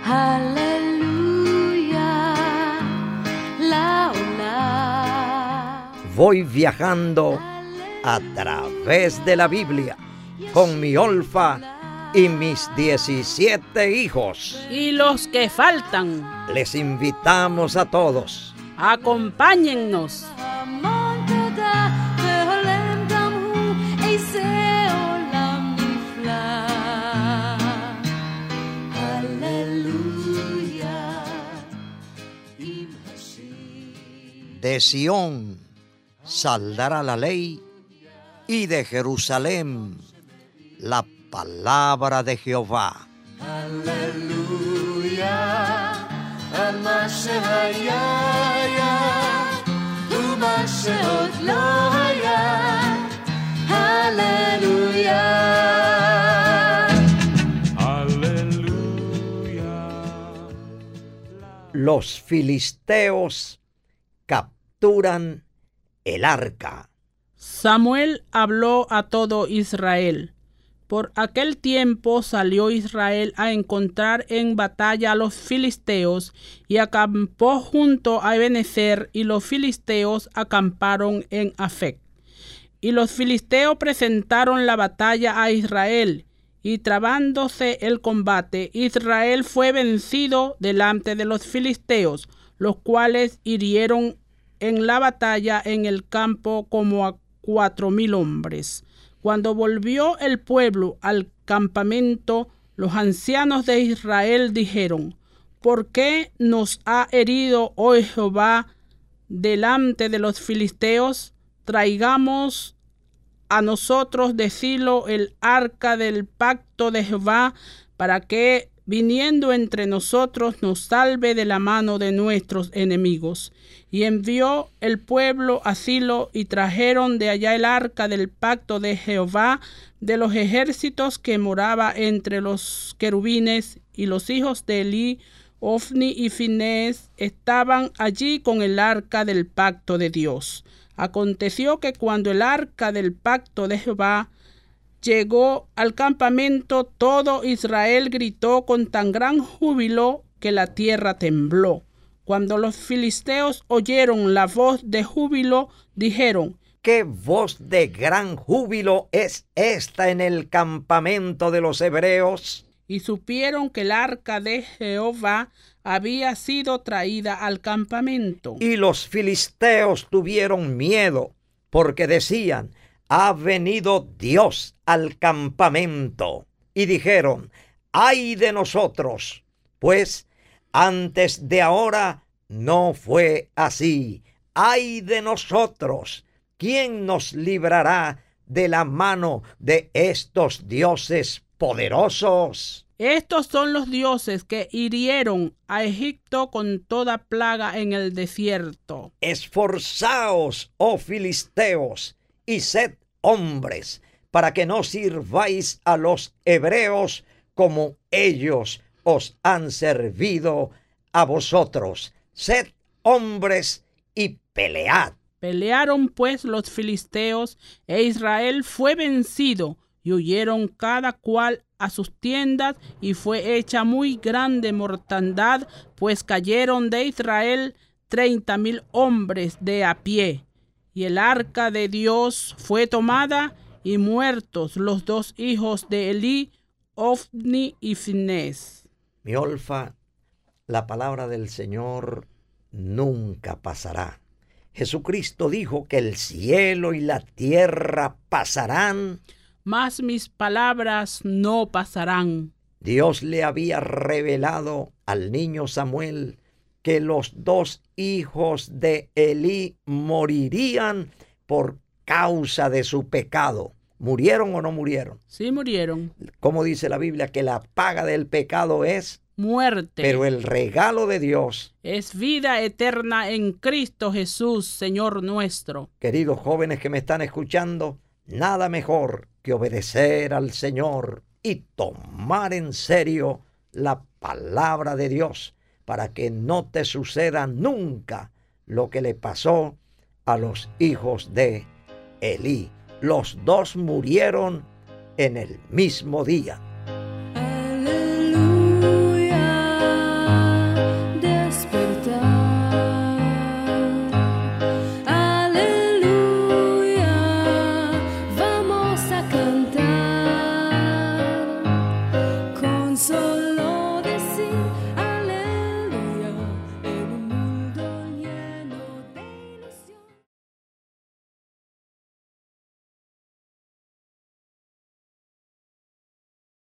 Aleluya, la, la. Voy viajando a través de la Biblia con mi Olfa y mis 17 hijos. Y los que faltan, Les invitamos a todos. acompáñennos. De Sión saldrá la ley y de Jerusalén la palabra de Jehová. Aleluya, Los filisteos capturan el arca. Samuel habló a todo Israel. Por aquel tiempo salió Israel a encontrar en batalla a los filisteos y acampó junto a Ebenezer, y los filisteos acamparon en Afec. Y los filisteos presentaron la batalla a Israel, y trabándose el combate, Israel fue vencido delante de los filisteos, los cuales hirieron en la batalla en el campo como a 4,000 hombres. Cuando volvió el pueblo al campamento, los ancianos de Israel dijeron: ¿por qué nos ha herido hoy Jehová delante de los filisteos? Traigamos a nosotros de Silo el arca del pacto de Jehová, para que, viniendo entre nosotros, nos salve de la mano de nuestros enemigos. Y envió el pueblo a Silo, y trajeron de allá el arca del pacto de Jehová de los ejércitos, que moraba entre los querubines, y los hijos de Elí, Ofni y Finés, estaban allí con el arca del pacto de Dios. Aconteció que cuando el arca del pacto de Jehová llegó al campamento, todo Israel gritó con tan gran júbilo que la tierra tembló. Cuando los filisteos oyeron la voz de júbilo, dijeron: ¿qué voz de gran júbilo es esta en el campamento de los hebreos? Y supieron que el arca de Jehová había sido traída al campamento. Y los filisteos tuvieron miedo, porque decían: ha venido Dios al campamento. Y dijeron: ¡ay de nosotros! Pues antes de ahora no fue así. ¡Ay de nosotros! ¿Quién nos librará de la mano de estos dioses poderosos? Estos son los dioses que hirieron a Egipto con toda plaga en el desierto. Esforzaos, oh filisteos, y sed hombres, para que no sirváis a los hebreos como ellos os han servido a vosotros. Sed hombres y pelead. Pelearon pues los filisteos, e Israel fue vencido, y huyeron cada cual a sus tiendas, y fue hecha muy grande mortandad, pues cayeron de Israel 30,000 hombres de a pie. Y el arca de Dios fue tomada, y muertos los 2 hijos de Elí, Ofni y Finés. Mi Olfa, la palabra del Señor nunca pasará. Jesucristo dijo que el cielo y la tierra pasarán, mas mis palabras no pasarán. Dios le había revelado al niño Samuel que los 2 hijos de Elí morirían por causa de su pecado. ¿Murieron o no murieron? Sí, murieron. Como dice la Biblia, que la paga del pecado es muerte. Pero el regalo de Dios es vida eterna en Cristo Jesús, Señor nuestro. Queridos jóvenes que me están escuchando, nada mejor que obedecer al Señor y tomar en serio la palabra de Dios, para que no te suceda nunca lo que le pasó a los hijos de Elí. Los 2 murieron en el mismo día.